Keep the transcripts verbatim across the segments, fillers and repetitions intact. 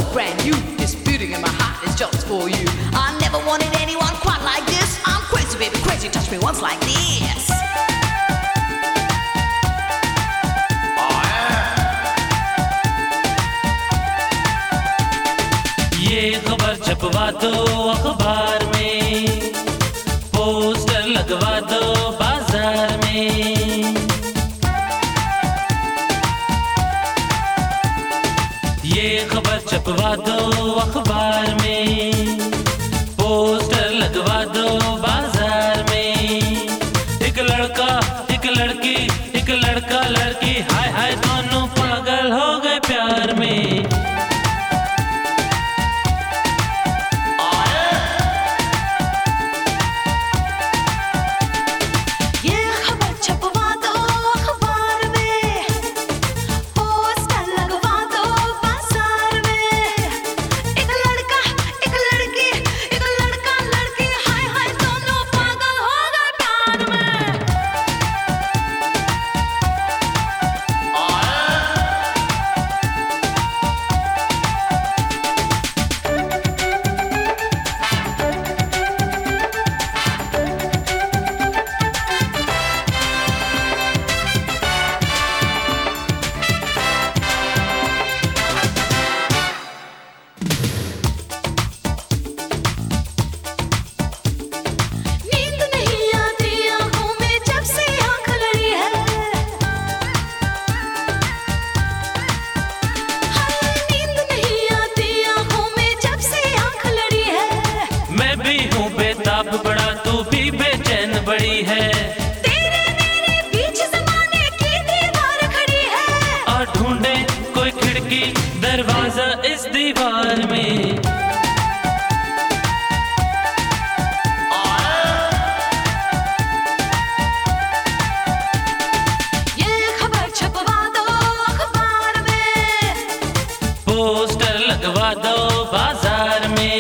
brand new. This beating in my heart is just for you. I never wanted anyone quite like this. I'm crazy, baby, crazy. Touch me once like this. ये खबर छपवा दो अखबार में, poster लगवा दो बाजार में। ये खबर छपवा दो अखबार में, पोस्टर लगवा दो बाजार में। एक लड़का एक लड़की, एक लड़का लड़की, हाय हाय दोनों पागल हो गए प्यार में। बड़ा तू भी बेचैन बड़ी है, तेरे मेरे बीच ज़माने की दीवार खड़ी है। और ढूंढे कोई खिड़की दरवाजा इस दीवार में। ये खबर छपवा दो अखबार में, पोस्टर लगवा दो बाजार में।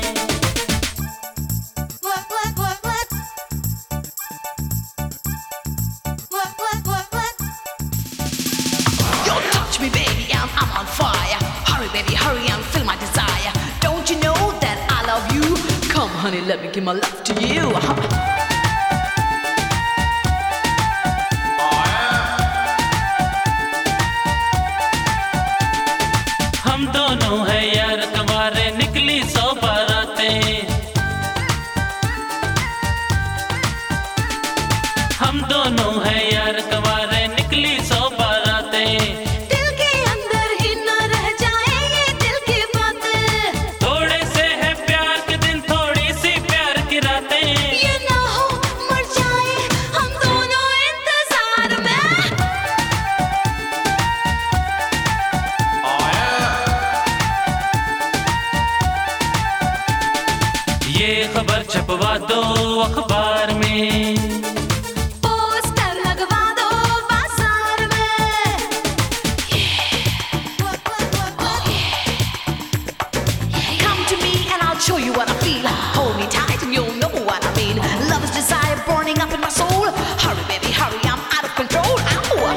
I'm on fire. Hurry, baby, hurry and feel my desire. Don't you know that I love you? Come, honey, let me give my love to you. हम दोनों है यार तुम्हारे, निकली सौ बारातें। हम दोनों है यार तुम्हारे, निकली सौ बारातें। ये खबर छपवा दो अखबार में, पोस्टर लगवा दो बाजार में। Come to me and I'll show you what I feel. Hold me tight and you'll know what I mean. Love is desire burning up in my soul. Hurry, baby, hurry, I'm out of control. Ow!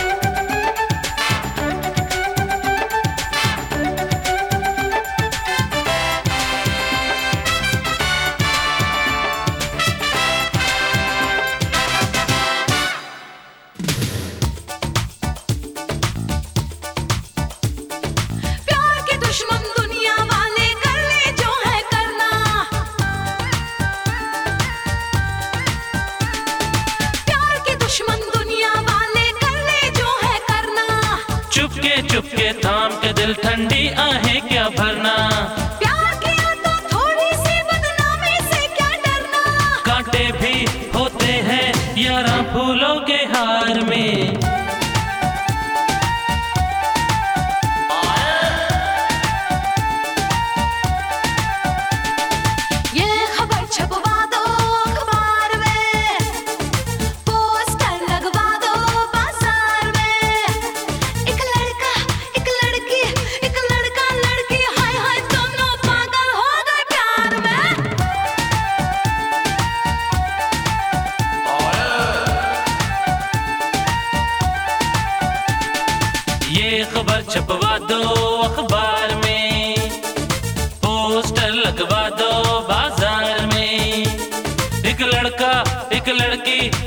दुश्मन दुनिया वाले कर ले जो है करना, प्यार के दुश्मन दुनिया वाले कर ले जो है करना। चुपके चुपके थाम के दिल ठंडी आहें क्या भरना, प्यार किया तो थोड़ी सी बदनामी से क्या डरना। कांटे भी होते हैं यारा फूलों के हार में। छपवा दो अखबार में, पोस्टर लगवा दो बाजार में। एक लड़का एक लड़की, एक लड़का लड़की